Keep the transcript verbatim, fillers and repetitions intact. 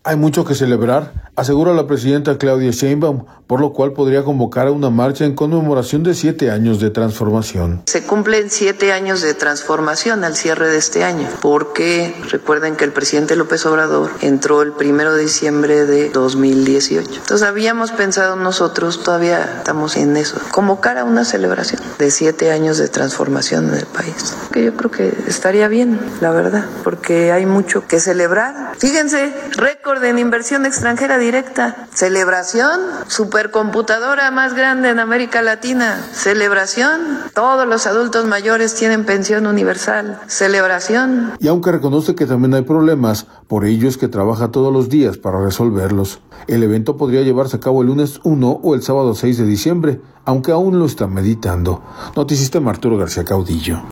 Hay mucho que celebrar, asegura la presidenta Claudia Sheinbaum, por lo cual podría convocar a una marcha en conmemoración de siete años de transformación. Se cumplen siete años de transformación al cierre de este año, porque recuerden que el presidente López Obrador entró el primero de diciembre de dos mil dieciocho. Entonces habíamos pensado nosotros, todavía estamos en eso, convocar a una celebración de siete años de transformación en el país. Que yo creo que estaría bien, la verdad, porque hay mucho que celebrar. Fíjense, récord en inversión extranjera directa, celebración, supercomputadora más grande en América Latina, celebración, todos los adultos mayores tienen pensión universal, celebración. Y aunque reconoce que también hay problemas, por ello es que trabaja todos los días para resolverlos. El evento podría llevarse a cabo el lunes uno o el sábado seis de diciembre, aunque aún lo está meditando. Noticista Arturo García Caudillo.